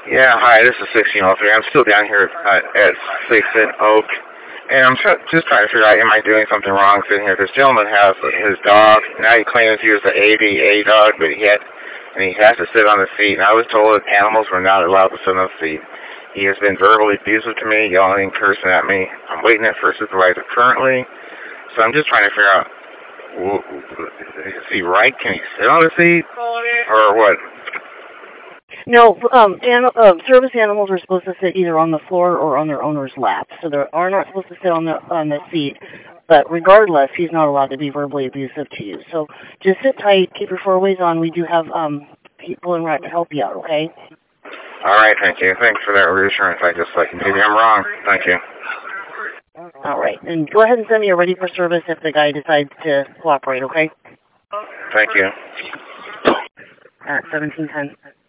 Yeah, hi, this is 1603. I'm still down here at 6 and Oak, and I'm just trying to figure out, am I doing something wrong sitting here? This gentleman has his dog. Now he claims he was the ADA dog, but he has to sit on the seat, and I was told that animals were not allowed to sit on the seat. He has been verbally abusive to me, yelling and cursing at me. I'm waiting for a supervisor currently, so I'm just trying to figure out, is he right? Can he sit on the seat? Or what? No, service animals are supposed to sit either on the floor or on their owner's lap, so they are not supposed to sit on the seat. But regardless, he's not allowed to be verbally abusive to you. So just sit tight, keep your four-ways on. We do have people in RAC to help you out, okay? All right, thank you. Thanks for that reassurance. Maybe I'm wrong. Thank you. All right, and go ahead and send me a ready for service if the guy decides to cooperate, okay? Thank you. At 1710.